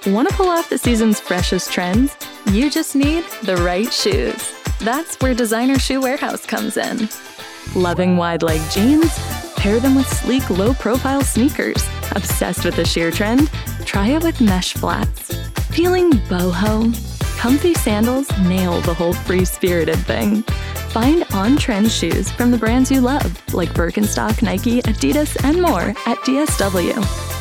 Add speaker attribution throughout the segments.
Speaker 1: Want to pull off the season's freshest trends? You just need the right shoes. That's where Designer Shoe Warehouse comes in. Loving wide-leg jeans? Pair them with sleek, low-profile sneakers. Obsessed with the sheer trend? Try it with mesh flats. Feeling boho? Comfy sandals nail the whole free-spirited thing. Find on-trend shoes from the brands you love, like Birkenstock, Nike, Adidas, and more at DSW.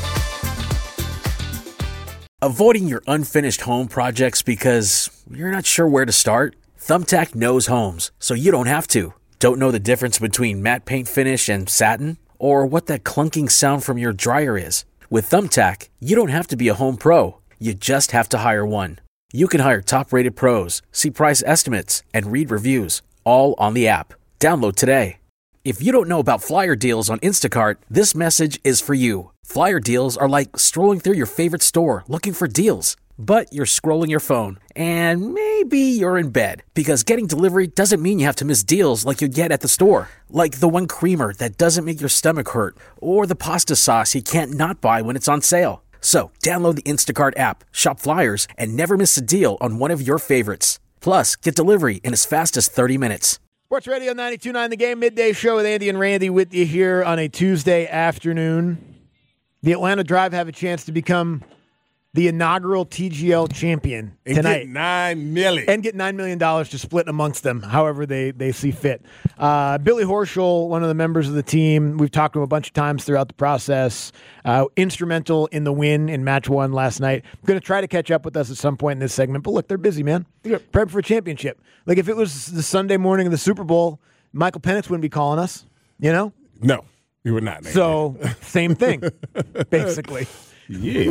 Speaker 2: Avoiding your unfinished home projects because you're not sure where to start? Thumbtack knows homes, so you don't have to. Don't know the difference between matte paint finish and satin? Or what that clunking sound from your dryer is? With Thumbtack, you don't have to be a home pro. You just have to hire one. You can hire top-rated pros, see price estimates, and read reviews, all on the app. Download today. If you don't know about flyer deals on Instacart, this message is for you. Flyer deals are like strolling through your favorite store looking for deals. But you're scrolling your phone, and maybe you're in bed, because getting delivery doesn't mean you have to miss deals like you get at the store. Like the one creamer that doesn't make your stomach hurt, or the pasta sauce you can't not buy when it's on sale. So, download the Instacart app, shop flyers, and never miss a deal on one of your favorites. Plus, get delivery in as fast as 30 minutes.
Speaker 3: Sports Radio 92.9 The Game, midday show with Andy and Randy with you here on a Tuesday afternoon. The Atlanta Drive have a chance to become the inaugural TGL champion tonight.
Speaker 4: And get $9 million.
Speaker 3: And get $9 million to split amongst them, however they see fit. Billy Horschel, one of the members of the team, we've talked to him a bunch of times throughout the process, instrumental in the win in match one last night. Going to try to catch up with us at some point in this segment. But look, they're busy, man. Yep. Prep for a championship. Like if it was the Sunday morning of the Super Bowl, Michael Penix wouldn't be calling us, you know?
Speaker 4: No, he would not.
Speaker 3: So, same thing, basically.
Speaker 4: Yeah.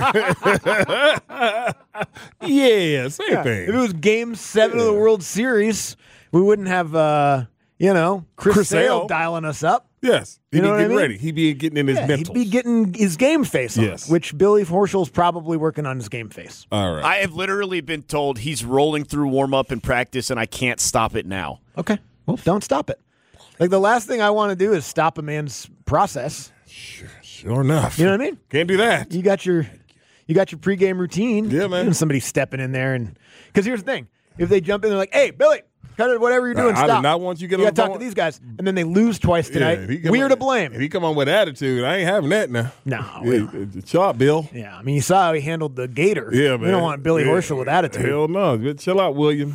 Speaker 4: Yeah, same thing.
Speaker 3: If it was Game 7 of the World Series, we wouldn't have, Chris Sale dialing us up.
Speaker 4: Yes. He'd
Speaker 3: You know
Speaker 4: be
Speaker 3: what I
Speaker 4: getting
Speaker 3: mean?
Speaker 4: ready. He'd be getting in his mental.
Speaker 3: He'd be getting his game face on,
Speaker 4: Yes.
Speaker 3: which Billy Horschel's probably working on his game face.
Speaker 4: All right.
Speaker 5: I have literally been told he's rolling through warm-up and practice, and I can't stop it now.
Speaker 3: Okay. Well, don't stop it. Like, the last thing I want to do is stop a man's process.
Speaker 4: Sure enough.
Speaker 3: You know what I mean?
Speaker 4: Can't do that.
Speaker 3: You got your pregame routine.
Speaker 4: Yeah, man.
Speaker 3: And somebody stepping in there. Because here's the thing. If they jump in, they're like, hey, Billy, cut it, whatever you're doing,
Speaker 4: I
Speaker 3: stop.
Speaker 4: do not want you to get
Speaker 3: You
Speaker 4: on
Speaker 3: got
Speaker 4: the
Speaker 3: to talk
Speaker 4: phone.
Speaker 3: to these guys. And then they lose twice tonight. We're to blame.
Speaker 4: If he come on with attitude, I ain't having that now.
Speaker 3: No.
Speaker 4: Chill out, Bill.
Speaker 3: Yeah, I mean, you saw how he handled the Gator.
Speaker 4: Yeah, man.
Speaker 3: We don't want Billy Horschel with attitude.
Speaker 4: Hell no. Chill out, William.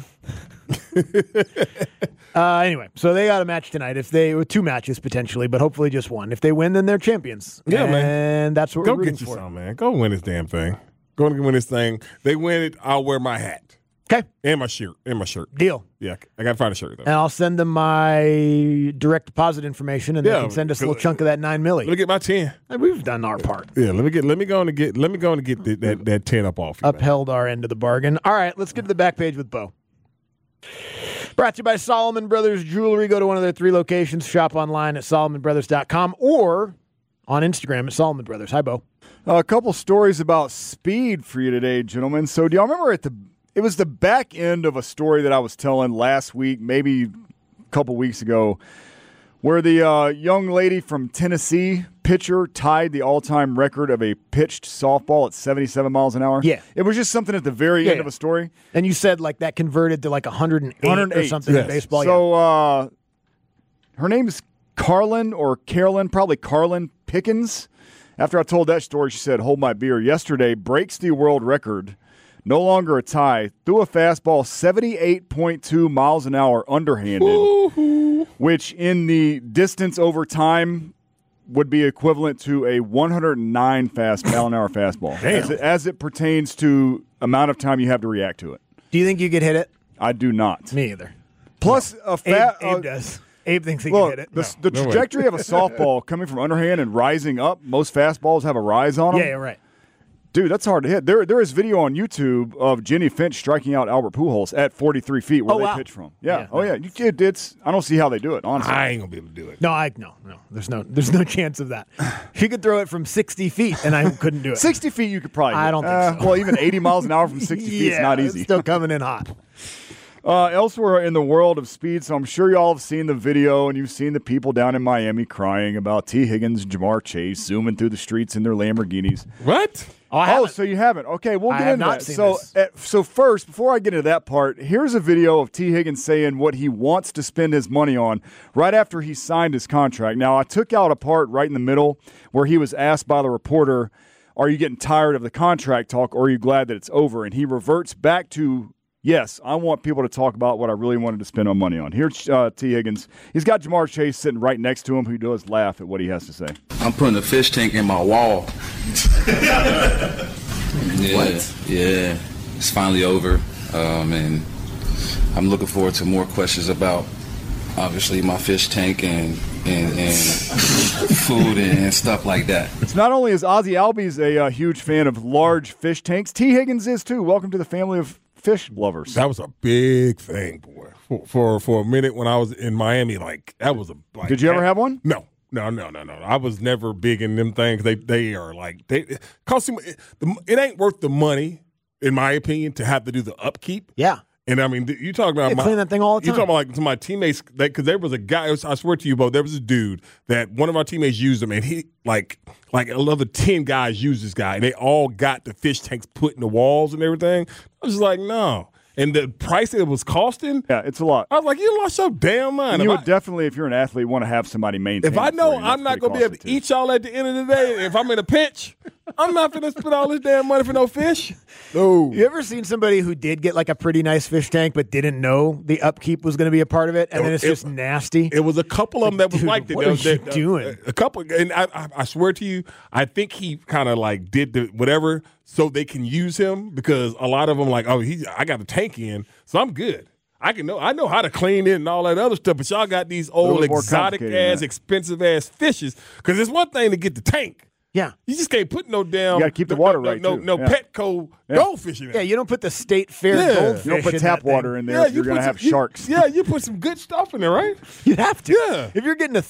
Speaker 3: Anyway, so they got a match tonight. Two matches potentially, but hopefully just one. If they win, then they're champions.
Speaker 4: Yeah, man.
Speaker 3: And that's what
Speaker 4: Go
Speaker 3: we're rooting
Speaker 4: get you
Speaker 3: for.
Speaker 4: some, man. Go win this damn thing. Go and win this thing. They win it, I'll wear my hat.
Speaker 3: Okay.
Speaker 4: And my shirt.
Speaker 3: Deal.
Speaker 4: Yeah, I got to find a shirt, though.
Speaker 3: And I'll send them my direct deposit information, and they
Speaker 4: Yeah,
Speaker 3: can send us a little chunk of that $9
Speaker 4: Let
Speaker 3: million.
Speaker 4: me get my 10.
Speaker 3: We've done our part.
Speaker 4: Yeah, let me go and get that 10 up off you. man.
Speaker 3: Upheld our end of the bargain. All right, let's get to the back page with Bo. Brought to you by Solomon Brothers Jewelry. Go to one of their 3 locations. Shop online at solomonbrothers.com or on Instagram at Solomon Brothers. Hi, Bo.
Speaker 6: A couple stories about speed for you today, gentlemen. So do y'all remember it was the back end of a story that I was telling last week, maybe a couple weeks ago, where the young lady from Tennessee, pitcher, tied the all-time record of a pitched softball at 77 miles an hour?
Speaker 3: Yeah.
Speaker 6: It was just something at the very end of a story.
Speaker 3: And you said like that converted to like 108 or something in baseball.
Speaker 6: So her name is Carolyn, probably Carolyn Pickens. After I told that story, she said, hold my beer. Yesterday, breaks the world record. No longer a tie. Threw a fastball 78.2 miles an hour underhanded, which in the distance over time would be equivalent to a 109 mile an hour fastball. As it pertains to amount of time you have to react to it.
Speaker 3: Do you think you could hit it?
Speaker 6: I do not.
Speaker 3: Me either.
Speaker 6: Plus,
Speaker 3: Abe does. Abe thinks he can hit it.
Speaker 6: The trajectory of a softball coming from underhand and rising up, most fastballs have a rise on them.
Speaker 3: Yeah, right.
Speaker 6: Dude, that's hard to hit. There is video on YouTube of Jenny Finch striking out Albert Pujols at 43 feet where they pitch from. Yeah. I don't see how they do it, honestly.
Speaker 4: I ain't going to be able to do it.
Speaker 3: No. There's no chance of that. She could throw it from 60 feet, and I couldn't do it.
Speaker 6: 60 feet you could probably
Speaker 3: I
Speaker 6: hit.
Speaker 3: don't think so.
Speaker 6: Well, even 80 miles an hour from 60 feet is not easy.
Speaker 3: It's still coming in hot.
Speaker 6: Elsewhere in the world of speed, so I'm sure y'all have seen the video and you've seen the people down in Miami crying about T. Higgins and Jamar Chase zooming through the streets in their Lamborghinis.
Speaker 4: What?
Speaker 3: I haven't.
Speaker 6: so you haven't. Okay, we'll
Speaker 3: I
Speaker 6: get
Speaker 3: have
Speaker 6: into
Speaker 3: not
Speaker 6: that.
Speaker 3: seen
Speaker 6: So,
Speaker 3: this.
Speaker 6: so first, before I get into that part, here's a video of T. Higgins saying what he wants to spend his money on right after he signed his contract. Now, I took out a part right in the middle where he was asked by the reporter, are you getting tired of the contract talk, or are you glad that it's over? And he reverts back to, yes, I want people to talk about what I really wanted to spend my money on. Here's T. Higgins. He's got Jamar Chase sitting right next to him, who does laugh at what he has to say.
Speaker 7: I'm putting a fish tank in my wall. Yeah, it's finally over, and I'm looking forward to more questions about, obviously, my fish tank and food and stuff like that.
Speaker 6: It's not only is Ozzie Albies a huge fan of large fish tanks, T. Higgins is too. Welcome to the family of fish lovers.
Speaker 4: That was a big thing, boy. For a minute when I was in Miami, like that was a. Like,
Speaker 6: Did you ever have one?
Speaker 4: No. I was never big in them things. They are like they cost you. It ain't worth the money, in my opinion, to have to do the upkeep.
Speaker 3: Yeah.
Speaker 4: And I mean, you talk about
Speaker 3: Clean that thing all the
Speaker 4: You
Speaker 3: time.
Speaker 4: talking about like to my teammates because there was a guy. I swear to you, Bo, there was a dude that one of our teammates used him, and he like another 10 guys used this guy, and they all got the fish tanks put in the walls and everything. I was just like, no. And the price it was costing,
Speaker 6: Yeah, it's a lot.
Speaker 4: I was like, you lost your damn mind.
Speaker 6: And you
Speaker 4: If
Speaker 6: would
Speaker 4: I-
Speaker 6: definitely, if you're an athlete, want to have somebody maintain.
Speaker 4: If I
Speaker 6: it
Speaker 4: know
Speaker 6: for you.
Speaker 4: I'm
Speaker 6: That's
Speaker 4: not going to
Speaker 6: pretty
Speaker 4: be able to
Speaker 6: costly, too.
Speaker 4: eat y'all at the end of the day, if I'm in a pinch, I'm not going to spend all this damn money for no fish. No.
Speaker 3: You ever seen somebody who did get like a pretty nice fish tank but didn't know the upkeep was going to be a part of it, and then it's just nasty?
Speaker 4: It was a couple of them that was
Speaker 3: Dude,
Speaker 4: like that.
Speaker 3: what are you doing?
Speaker 4: A couple, and I swear to you, I think he kind of like did the whatever so they can use him because a lot of them like, oh, I got a tank in, so I'm good. I know how to clean it and all that other stuff, but y'all got these old
Speaker 6: bit more
Speaker 4: exotic
Speaker 6: complicated than
Speaker 4: ass,
Speaker 6: that.
Speaker 4: expensive ass fishes. Because it's one thing to get the tank.
Speaker 3: Yeah.
Speaker 4: You just can't put no damn.
Speaker 6: You gotta keep the water right,
Speaker 4: No
Speaker 6: too. Yeah.
Speaker 4: Petco goldfish in it.
Speaker 3: Yeah, you don't put the state fair
Speaker 4: Yeah.
Speaker 3: goldfish
Speaker 6: You don't put
Speaker 3: in
Speaker 6: tap
Speaker 3: that thing.
Speaker 6: water in there if you're going to have sharks.
Speaker 4: You put some good stuff in there, right?
Speaker 3: You have to.
Speaker 4: Yeah.
Speaker 3: If you're getting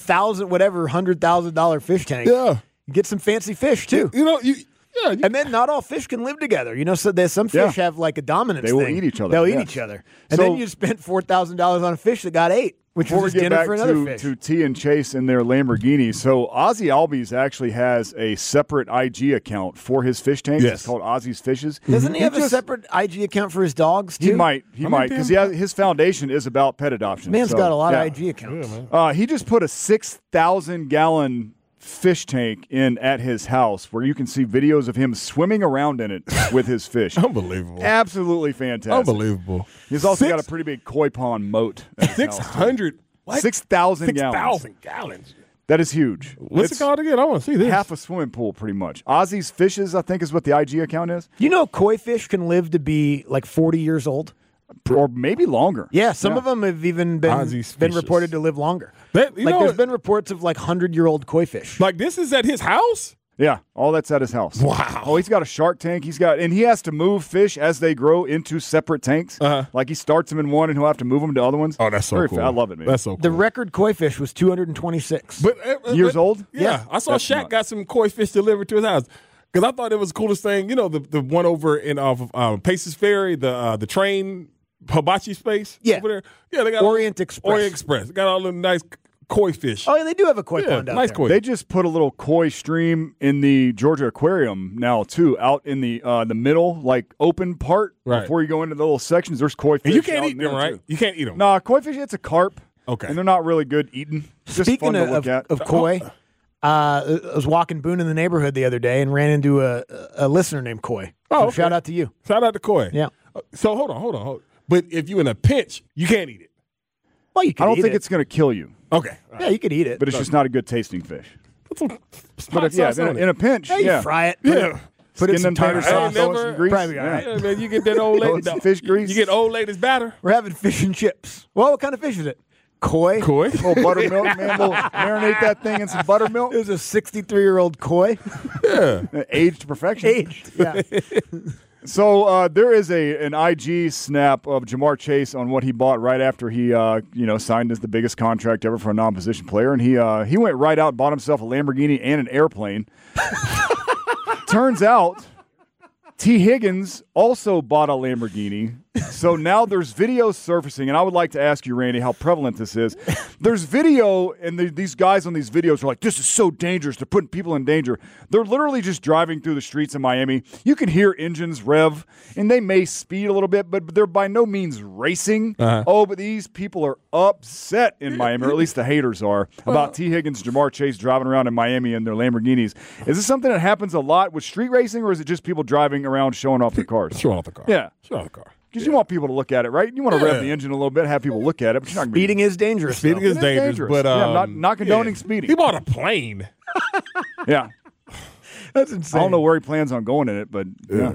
Speaker 3: $100,000 fish tank,
Speaker 4: Yeah.
Speaker 3: get some fancy fish too.
Speaker 4: You know,
Speaker 3: And then not all fish can live together. You know, so there's some fish
Speaker 6: Yeah.
Speaker 3: have like a dominance
Speaker 6: They will
Speaker 3: thing.
Speaker 6: eat each other,
Speaker 3: They'll eat
Speaker 6: yes.
Speaker 3: each other. And
Speaker 6: So-
Speaker 3: then you spent $4,000 on a fish that got 8, which
Speaker 6: Before we
Speaker 3: was
Speaker 6: get
Speaker 3: dinner
Speaker 6: back
Speaker 3: for another
Speaker 6: to,
Speaker 3: fish.
Speaker 6: to T and Chase in their Lamborghini, so Ozzie Albies actually has a separate IG account for his fish tanks.
Speaker 4: Yes.
Speaker 6: It's called Ozzie's Fishes.
Speaker 3: Doesn't he have a
Speaker 6: just-
Speaker 3: separate IG account for his dogs too?
Speaker 6: He might,
Speaker 4: many
Speaker 6: because
Speaker 4: damn-
Speaker 6: his foundation is about pet adoption.
Speaker 3: Man's
Speaker 6: so,
Speaker 3: got a lot
Speaker 6: yeah.
Speaker 3: of IG accounts.
Speaker 6: He just put a 6,000-gallon fish tank in at his house where you can see videos of him swimming around in it with his fish.
Speaker 4: Unbelievable.
Speaker 6: Absolutely fantastic.
Speaker 4: Unbelievable.
Speaker 6: He's also got a pretty big koi pond moat. at his house, too.
Speaker 4: 600. What?
Speaker 6: 6,000 gallons.
Speaker 4: 6,000 gallons.
Speaker 6: That is huge.
Speaker 4: What's
Speaker 6: It's
Speaker 4: it called again? I want to see this.
Speaker 6: half a swimming pool, pretty much. Ozzie's Fishes, I think, is what the IG account is,
Speaker 3: You know, koi fish can live to be like 40 years old.
Speaker 6: or maybe longer.
Speaker 3: Yeah, some of them have even been
Speaker 4: Ozzy's
Speaker 3: been
Speaker 4: fishes.
Speaker 3: reported to live longer.
Speaker 4: That- you
Speaker 3: like
Speaker 4: know
Speaker 3: there's
Speaker 4: what?
Speaker 3: been reports of like 100-year-old koi fish.
Speaker 4: Like this is at his house?
Speaker 6: Yeah, all that's at his house.
Speaker 4: Wow.
Speaker 6: Oh, he's got a shark tank. And he has to move fish as they grow into separate tanks.
Speaker 4: Uh-huh.
Speaker 6: Like he starts them in one, and he'll have to move them to other ones.
Speaker 4: Oh, that's so
Speaker 6: Very
Speaker 4: cool.
Speaker 6: I love it, man.
Speaker 4: That's so cool.
Speaker 3: The record koi fish was 226.
Speaker 4: But,
Speaker 6: Years old?
Speaker 4: Yeah.
Speaker 3: Yeah.
Speaker 4: I saw
Speaker 6: That's
Speaker 4: Shaq
Speaker 6: nuts.
Speaker 4: got some koi fish delivered to his house. Because I thought it was the coolest thing. You know, the one over in off of Paces Ferry, the train hibachi space
Speaker 3: Yeah.
Speaker 4: over there. Yeah, they got
Speaker 3: Orient Express.
Speaker 4: Orient Express. They got all the nice koi fish.
Speaker 3: Oh, yeah, they do have a koi
Speaker 4: yeah,
Speaker 3: pond out
Speaker 4: nice
Speaker 3: there.
Speaker 4: koi.
Speaker 6: They just put a little koi stream in the Georgia Aquarium now too, out in the middle, like open part.
Speaker 4: Right.
Speaker 6: Before you go into the little sections, there's koi fish.
Speaker 4: and you can't
Speaker 6: out
Speaker 4: eat
Speaker 6: in
Speaker 4: them,
Speaker 6: there,
Speaker 4: right?
Speaker 6: too.
Speaker 4: You can't eat them.
Speaker 6: Nah, koi fish. It's a carp.
Speaker 4: Okay.
Speaker 6: And they're not really good eating. Just
Speaker 3: Speaking
Speaker 6: fun to look at.
Speaker 3: of koi, I was walking Boone in the neighborhood the other day and ran into a listener named Koi.
Speaker 4: Oh,
Speaker 3: So
Speaker 4: okay.
Speaker 3: shout out to you.
Speaker 4: Shout out to koi.
Speaker 3: Yeah.
Speaker 4: So hold on. But if you in a pinch, you can't eat it.
Speaker 3: Well, you can
Speaker 6: I don't
Speaker 3: eat
Speaker 6: think
Speaker 3: it.
Speaker 6: it's going to kill you,
Speaker 4: Okay.
Speaker 3: Yeah, you could eat it.
Speaker 6: but it's just not a good tasting fish.
Speaker 4: Put some
Speaker 6: But
Speaker 4: hot
Speaker 6: if, yeah,
Speaker 4: sauce on
Speaker 6: in
Speaker 4: it.
Speaker 6: a pinch,
Speaker 3: yeah, you fry it.
Speaker 4: Yeah.
Speaker 3: Put it
Speaker 6: Skin
Speaker 3: in
Speaker 6: them
Speaker 3: some tartar
Speaker 6: tater
Speaker 4: I ain't
Speaker 3: sauce.
Speaker 6: sauce, throw in
Speaker 4: never-
Speaker 6: some grease.
Speaker 3: Probably all right.
Speaker 4: Yeah, man, you get that old
Speaker 6: Throw in
Speaker 4: lady
Speaker 6: some fish grease.
Speaker 4: You get old lady's batter.
Speaker 3: We're having fish and chips. Well, what kind of fish is it? Koi.
Speaker 4: Koi.
Speaker 6: A little buttermilk, man. Marinate that thing in some buttermilk.
Speaker 3: It was a 63-year-old koi.
Speaker 6: Aged to perfection.
Speaker 3: Aged. Yeah.
Speaker 6: So there is an IG snap of Jamar Chase on what he bought right after he signed as the biggest contract ever for a non-position player, and he went right out and bought himself a Lamborghini and an airplane. Turns out T. Higgins also bought a Lamborghini. So now there's video surfacing, and I would like to ask you, Randy, how prevalent this is. There's video, and these guys on these videos are like, this is so dangerous. They're putting people in danger. They're literally just driving through the streets in Miami. You can hear engines rev, and they may speed a little bit, but they're by no means racing. Oh, but these people are upset in Miami, or at least the haters are, about T. Higgins, Jamar Chase driving around in Miami in their Lamborghinis. Is this something that happens a lot with street racing, or is it just people driving around showing off their cars?
Speaker 4: Showing off the car.
Speaker 6: Yeah.
Speaker 4: Showing off the car.
Speaker 6: Because you want people to look at it, right? You want to rev the engine a little bit, have people look at it, but you're not
Speaker 3: Speeding is dangerous.
Speaker 4: Speeding is dangerous, but
Speaker 6: I'm not condoning speeding.
Speaker 4: He bought a plane.
Speaker 6: Yeah.
Speaker 3: That's insane.
Speaker 6: I don't know where he plans on going in it, but yeah.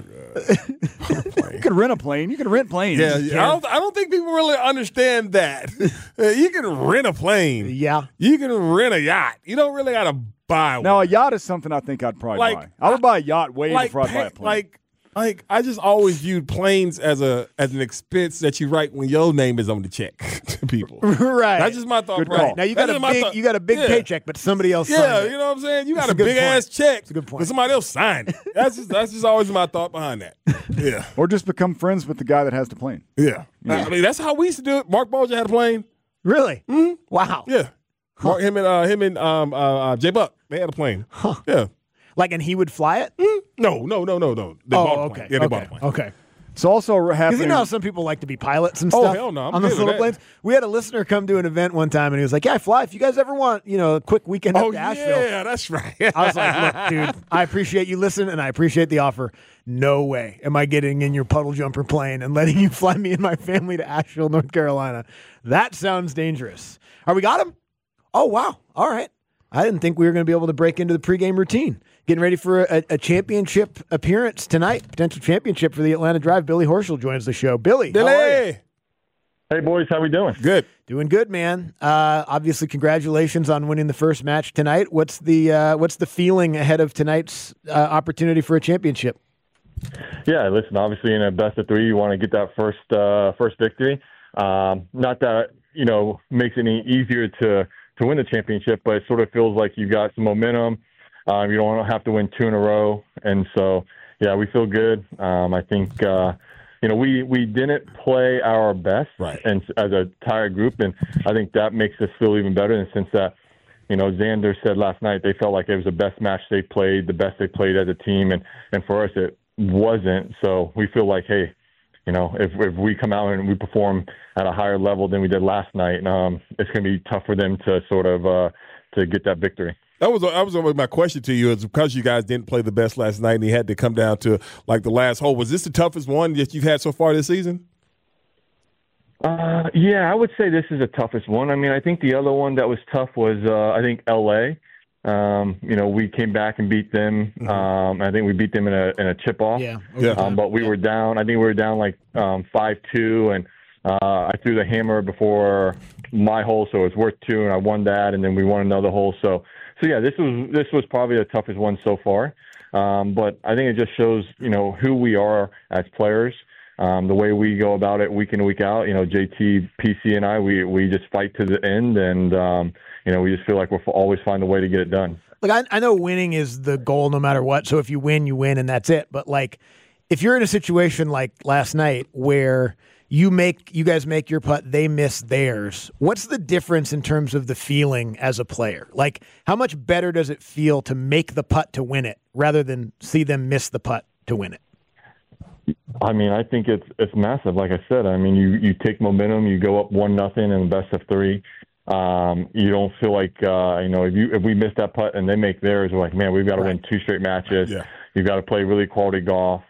Speaker 6: You could rent a plane. You can rent planes.
Speaker 4: Yeah, I don't think people really understand that. You can rent a plane.
Speaker 3: Yeah.
Speaker 4: You can rent a yacht. You don't really got to buy one.
Speaker 6: Now, a yacht is something I think I'd probably buy. I would buy a yacht way before I buy a plane.
Speaker 4: Like I just always viewed planes as an expense that you write when your name is on the check to people.
Speaker 3: Right.
Speaker 4: That's just my thought.
Speaker 6: Good call.
Speaker 3: Now you got a big paycheck, but somebody else signed it.
Speaker 4: You know what I'm saying? You got
Speaker 3: That's
Speaker 4: a big ass check.
Speaker 3: That's a good point.
Speaker 4: But somebody else signed it. That's just always my thought behind that. Yeah.
Speaker 6: Or just become friends with the guy that has the plane.
Speaker 4: Yeah. I mean, that's how we used to do it. Mark Bolger had a plane.
Speaker 3: Really?
Speaker 4: Mm-hmm.
Speaker 3: Wow.
Speaker 4: Yeah. Mark, him and J Buck, they had a plane.
Speaker 3: Huh.
Speaker 4: Yeah.
Speaker 3: Like, and he would fly it?
Speaker 4: No. They bought a plane. Yeah, they bought a plane.
Speaker 3: Okay.
Speaker 6: It's also happening.
Speaker 3: Because you know how some people like to be pilots and stuff
Speaker 4: hell no. I'm
Speaker 3: on those
Speaker 4: good with
Speaker 3: little planes? We had a listener come to an event one time, and he was like, yeah, I fly. If you guys ever want, a quick weekend up to Asheville.
Speaker 4: Yeah, that's right.
Speaker 3: I was like, look, dude, I appreciate you listening, and I appreciate the offer. No way am I getting in your puddle jumper plane and letting you fly me and my family to Asheville, North Carolina. That sounds dangerous. All right, we got him? Oh, wow. All right. I didn't think we were going to be able to break into the pregame routine. Getting ready for a championship appearance tonight, potential championship for the Atlanta Drive. Billy Horschel joins the show. Billy, how are you?
Speaker 8: Hey, boys, how we doing?
Speaker 4: Good.
Speaker 3: Doing good, man. Obviously, congratulations on winning the first match tonight. What's the feeling ahead of tonight's opportunity for a championship?
Speaker 8: Yeah, listen, obviously in a best of three, you want to get that first victory. Not that, makes it any easier to win the championship, but it sort of feels like you've got some momentum. You don't have to win two in a row. And so, yeah, we feel good. I think, we didn't play our best and as a tired group, and I think that makes us feel even better in the sense that, Xander said last night they felt like it was the best match they played, the best they played as a team, and for us it wasn't. So we feel like, hey, if we come out and we perform at a higher level than we did last night, it's going to be tough for them to sort of to get that victory.
Speaker 4: That was my question to you, is because you guys didn't play the best last night and you had to come down to like the last hole. Was this the toughest one that you've had so far this season?
Speaker 8: Yeah, I would say this is the toughest one. I mean, I think the other one that was tough was I think LA. We came back and beat them. I think we beat them in a chip off.
Speaker 3: Yeah.
Speaker 8: But we were down. I think we were down like 5-2, and I threw the hammer before my hole, so it was worth 2, and I won that, and then we won another hole. So yeah, this was probably the toughest one so far. But I think it just shows who we are as players. The way we go about it week in and week out, JT, PC, and I, we just fight to the end, and we just feel like we'll always find a way to get it done.
Speaker 3: Look, I know winning is the goal no matter what. So if you win, and that's it. But like, if you're in a situation like last night where you guys make your putt, they miss theirs, what's the difference in terms of the feeling as a player? Like, how much better does it feel to make the putt to win it rather than see them miss the putt to win it?
Speaker 8: I mean, I think it's massive. Like I said, I mean, you take momentum, you go up 1-0 in the best of three. You don't feel like if we miss that putt and they make theirs, we're like, man, we've got to win 2 straight matches. Yeah. You've got to play really quality golf.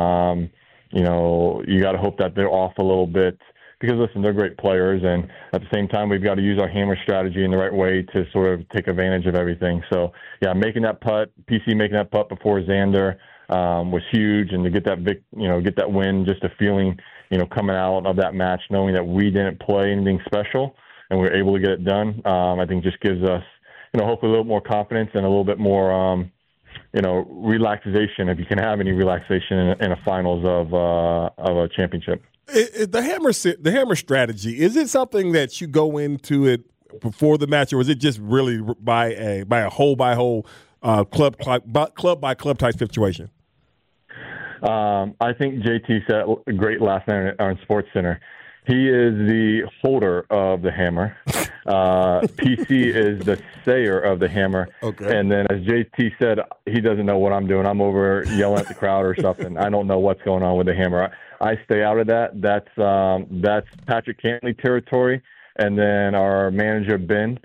Speaker 8: You got to hope that they're off a little bit because, listen, they're great players, and at the same time, we've got to use our hammer strategy in the right way to sort of take advantage of everything. So, yeah, making that putt, PC making that putt before Xander was huge, and to get that get that win, just a feeling, coming out of that match, knowing that we didn't play anything special and we were able to get it done, I think just gives us, hopefully a little more confidence and a little bit more, relaxation, if you can have any relaxation in a finals of a championship.
Speaker 4: The hammer strategy, is it something that you go into it before the match, or is it just really by a hole by hole club by club type situation?
Speaker 8: I think JT said it great last night on SportsCenter. He is the holder of the hammer. PC is the sayer of the hammer.
Speaker 4: Okay.
Speaker 8: And then, as JT said, he doesn't know what I'm doing. I'm over yelling at the crowd or something. I don't know what's going on with the hammer. I stay out of that. That's Patrick Cantley territory. And then our manager, Ben,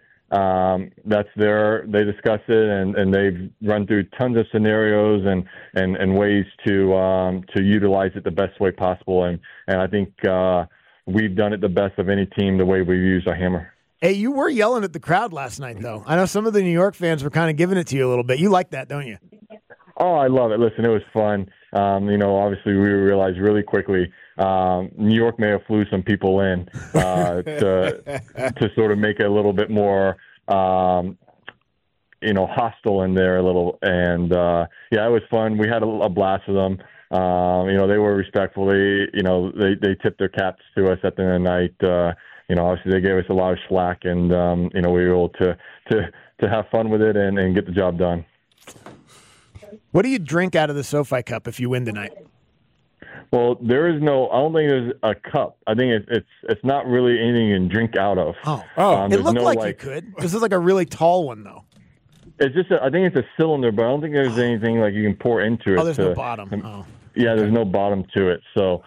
Speaker 8: they discuss it, and they've run through tons of scenarios and ways to utilize it the best way possible. And I think we've done it the best of any team the way we've used our hammer.
Speaker 3: Hey, you were yelling at the crowd last night, though. I know some of the New York fans were kind of giving it to you a little bit. You like that, don't you?
Speaker 8: Oh, I love it. Listen, it was fun. Obviously we realized really quickly New York may have flew some people in to sort of make it a little bit more hostile in there a little. And it was fun. We had a blast with them. They were respectful. They tipped their caps to us at the end of the night. Obviously they gave us a lot of slack, and we were able to have fun with it and get the job done.
Speaker 3: What do you drink out of the SoFi Cup if you win tonight?
Speaker 8: Well, I don't think there's a cup. I think it's not really anything you can drink out of.
Speaker 3: It looked like you could. This is like a really tall one, though.
Speaker 8: It's just I think it's a cylinder, but I don't think there's anything like you can pour into it.
Speaker 3: Oh, there's no bottom.
Speaker 8: Yeah, there's no bottom to it. So,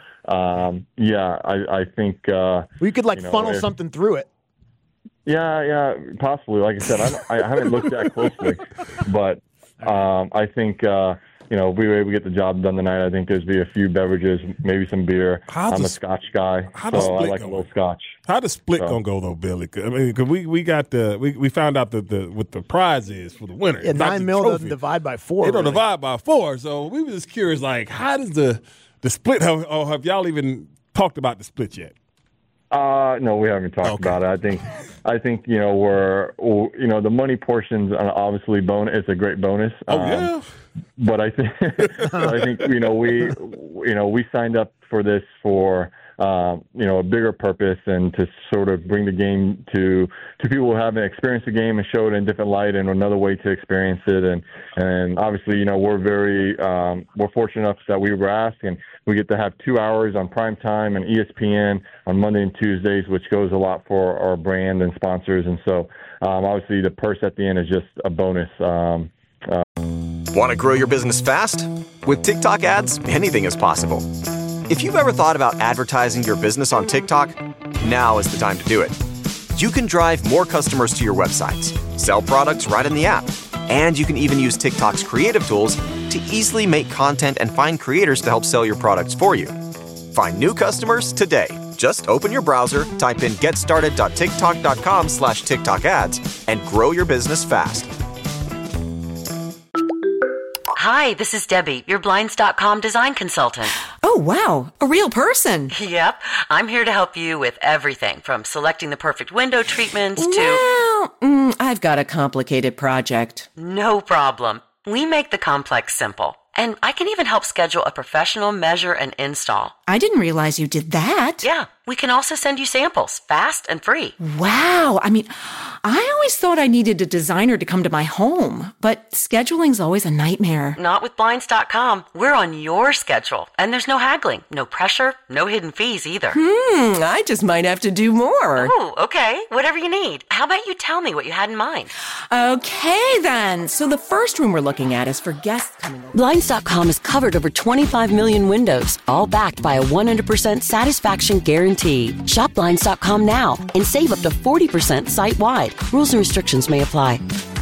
Speaker 8: I think...
Speaker 3: you could funnel something through it.
Speaker 8: Yeah, possibly. Like I said, I haven't looked that closely, but I think we were able to get the job done tonight. I think there's be a few beverages, maybe some beer. I'm a Scotch guy, so I like a little Scotch.
Speaker 4: How the split gonna go though, Billy? I mean, cause we found out what the prize is for the winner.
Speaker 3: Yeah, $9 million doesn't divide by 4.
Speaker 4: They don't divide by 4. So we were just curious, like, how does the split? Have y'all even talked about the split yet?
Speaker 8: No, we haven't talked about it. I think we're the money portion's obviously bonus. It's a great bonus. But I think we signed up for this for a bigger purpose, and to sort of bring the game to people who haven't experienced the game and show it in a different light and another way to experience it. And obviously, we're fortunate enough that we were asked, and we get to have 2 hours on prime time and ESPN on Monday and Tuesdays, which goes a lot for our brand and sponsors. And so obviously the purse at the end is just a bonus.
Speaker 9: Want to grow your business fast? With TikTok ads, anything is possible. If you've ever thought about advertising your business on TikTok, now is the time to do it. You can drive more customers to your websites, sell products right in the app, and you can even use TikTok's creative tools to easily make content and find creators to help sell your products for you. Find new customers today. Just open your browser, type in getstarted.tiktok.com/TikTok ads, and grow your business fast.
Speaker 10: Hi, this is Debbie, your Blinds.com design consultant.
Speaker 11: Oh, wow. A real person.
Speaker 10: Yep. I'm here to help you with everything from selecting the perfect window treatments to...
Speaker 11: Well, I've got a complicated project.
Speaker 10: No problem. We make the complex simple. And I can even help schedule a professional measure and install.
Speaker 11: I didn't realize you did that.
Speaker 10: Yeah. We can also send you samples, fast and free.
Speaker 11: Wow. I mean, I always thought I needed a designer to come to my home, but scheduling's always a nightmare.
Speaker 10: Not with Blinds.com. We're on your schedule, and there's no haggling, no pressure, no hidden fees either.
Speaker 11: I just might have to do more.
Speaker 10: Oh, okay. Whatever you need. How about you tell me what you had in mind?
Speaker 11: Okay, then. So the first room we're looking at is for guests coming over.
Speaker 12: Blinds.com has covered over 25 million windows, all backed by a 100% satisfaction guarantee. Shop Blinds.com now and save up to 40% site-wide. Rules and restrictions may apply.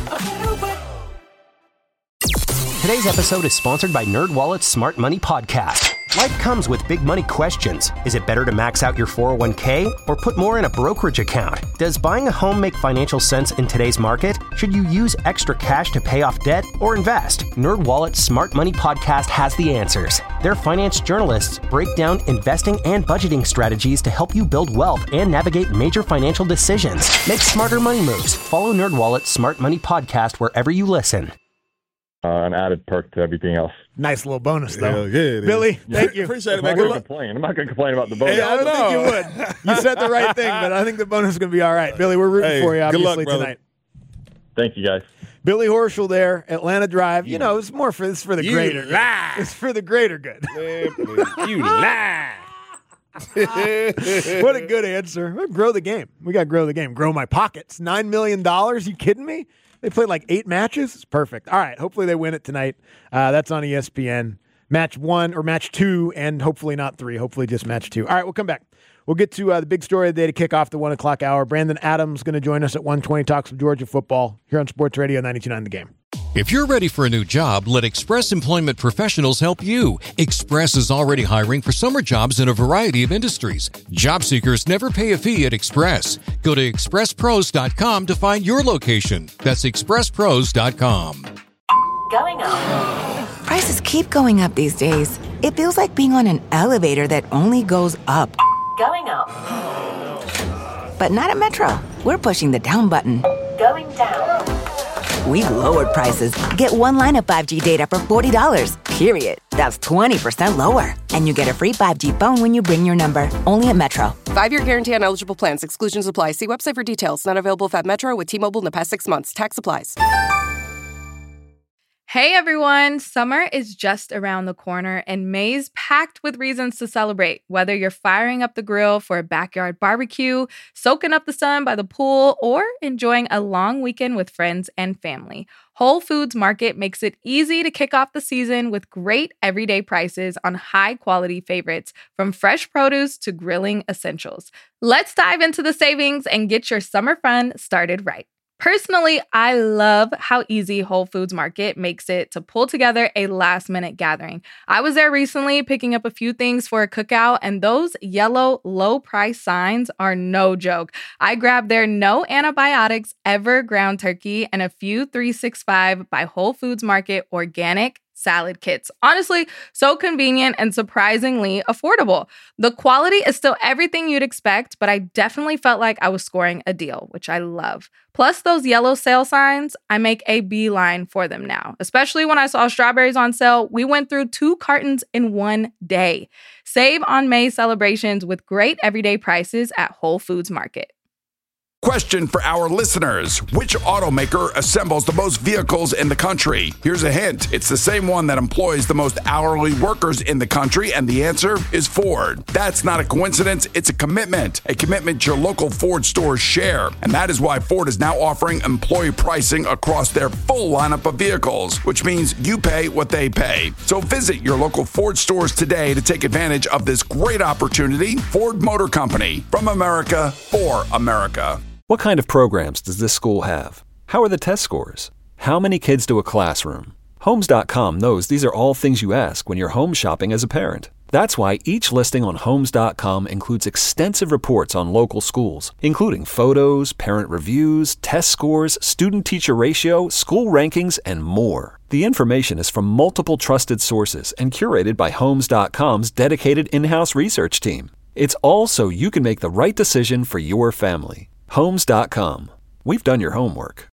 Speaker 13: Today's episode is sponsored by NerdWallet's Smart Money Podcast. Life comes with big money questions. Is it better to max out your 401k or put more in a brokerage account? Does buying a home make financial sense in today's market? Should you use extra cash to pay off debt or invest? NerdWallet's Smart Money Podcast has the answers. Their finance journalists break down investing and budgeting strategies to help you build wealth and navigate major financial decisions. Make smarter money moves. Follow NerdWallet's Smart Money Podcast wherever you listen.
Speaker 8: An added perk to everything else.
Speaker 3: Nice little bonus, though.
Speaker 4: Yeah,
Speaker 3: Billy, thank you.
Speaker 4: Appreciate it,
Speaker 8: I'm
Speaker 4: man.
Speaker 8: not going to complain about the bonus.
Speaker 3: Yeah, I don't think you would. You said the right thing, but I think the bonus is going to be all right. Billy, we're rooting for you, obviously,
Speaker 4: luck,
Speaker 3: tonight.
Speaker 8: Thank you, guys.
Speaker 3: Billy Horschel there, Atlanta Drive. You know, it's more for this for the greater.
Speaker 4: Lie.
Speaker 3: It's for the greater good.
Speaker 4: Man, please. You lie.
Speaker 3: What a good answer. We'll grow the game. We got to grow the game. Grow my pockets. $9 million? You kidding me? They played like 8 matches? It's perfect. All right. Hopefully they win it tonight. That's on ESPN. Match 1 or match 2, and hopefully not 3. Hopefully just match 2. All right, we'll come back. We'll get to the big story of the day to kick off the 1 o'clock hour. Brandon Adams going to join us at 1:20. Talk some Georgia football here on Sports Radio 92.9 The Game.
Speaker 14: If you're ready for a new job, let Express Employment Professionals help you. Express is already hiring for summer jobs in a variety of industries. Job seekers never pay a fee at Express. Go to expresspros.com to find your location. That's expresspros.com.
Speaker 15: Going up. Prices keep going up these days. It feels like being on an elevator that only goes up. Going up. But not at Metro. We're pushing the down button. Going down. We've lowered prices. Get one line of 5G data for $40, period. That's 20% lower. And you get a free 5G phone when you bring your number. Only at Metro.
Speaker 16: 5-year guarantee on eligible plans. Exclusions apply. See website for details. Not available at Metro with T-Mobile in the past 6 months. Tax applies.
Speaker 17: Hey everyone, summer is just around the corner and May's packed with reasons to celebrate. Whether you're firing up the grill for a backyard barbecue, soaking up the sun by the pool, or enjoying a long weekend with friends and family, Whole Foods Market makes it easy to kick off the season with great everyday prices on high-quality favorites, from fresh produce to grilling essentials. Let's dive into the savings and get your summer fun started right. Personally, I love how easy Whole Foods Market makes it to pull together a last-minute gathering. I was there recently picking up a few things for a cookout, and those yellow low-price signs are no joke. I grabbed their no antibiotics ever ground turkey and a few 365 by Whole Foods Market organic salad kits. Honestly, so convenient and surprisingly affordable. The quality is still everything you'd expect, but I definitely felt like I was scoring a deal, which I love. Plus those yellow sale signs, I make a beeline for them now. Especially when I saw strawberries on sale, we went through 2 cartons in one day. Save on May celebrations with great everyday prices at Whole Foods Market.
Speaker 18: Question for our listeners. Which automaker assembles the most vehicles in the country? Here's a hint. It's the same one that employs the most hourly workers in the country, and the answer is Ford. That's not a coincidence. It's a commitment your local Ford stores share. And that is why Ford is now offering employee pricing across their full lineup of vehicles, which means you pay what they pay. So visit your local Ford stores today to take advantage of this great opportunity. Ford Motor Company, from America for America.
Speaker 19: What kind of programs does this school have? How are the test scores? How many kids do a classroom? Homes.com knows these are all things you ask when you're home shopping as a parent. That's why each listing on Homes.com includes extensive reports on local schools, including photos, parent reviews, test scores, student-teacher ratio, school rankings, and more. The information is from multiple trusted sources and curated by Homes.com's dedicated in-house research team. It's all so you can make the right decision for your family. Homes.com. We've done your homework.